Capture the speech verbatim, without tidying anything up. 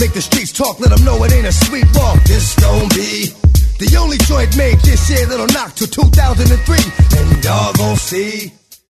make the streets talk, let them know it ain't a sweet walk. This gon' be the only joint made this year that'll knock till two thousand three, and y'all gon' see.